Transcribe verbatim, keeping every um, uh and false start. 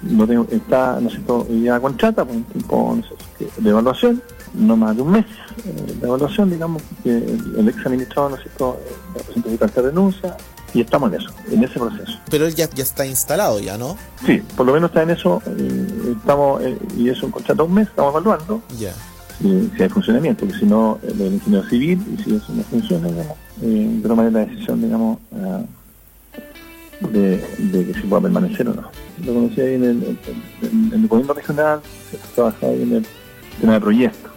no tengo, está, no sé, ya contrata por un tiempo, no sé, de evaluación, no más de un mes eh, de evaluación, digamos, que el, el ex administrador, no sé, presentó su carta de renuncia y estamos en eso, en ese proceso. Pero él ya, ya está instalado ya, ¿no? Sí, por lo menos está en eso, eh, estamos, eh, y es un contrato de un mes, estamos evaluando. Ya. Yeah. Si, si hay funcionamiento, porque si no, el ingeniero civil, y si eso no funciona, digamos, eh, de tomar la decisión, digamos, uh, de, de que se pueda permanecer o no. Lo conocí ahí en el, en, en el gobierno regional, se trabaja ahí en el tema de proyectos.